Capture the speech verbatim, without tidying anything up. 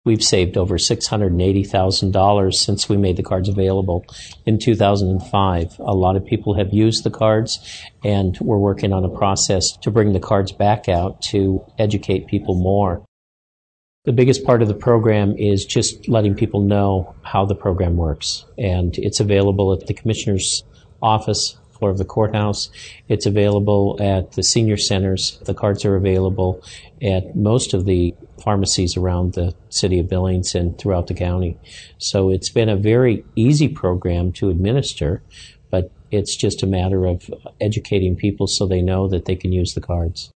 We've saved over six hundred eighty thousand dollars since we made the cards available in two thousand five. A lot of people have used the cards, and we're working on a process to bring the cards back out to educate people more. The biggest part of the program is just letting people know how the program works, and it's available at the Commissioner's office floor of the courthouse. It's available at the senior centers. The cards are available at most of the pharmacies around the city of Billings and throughout the county. So it's been a very easy program to administer, but it's just a matter of educating people so they know that they can use the cards.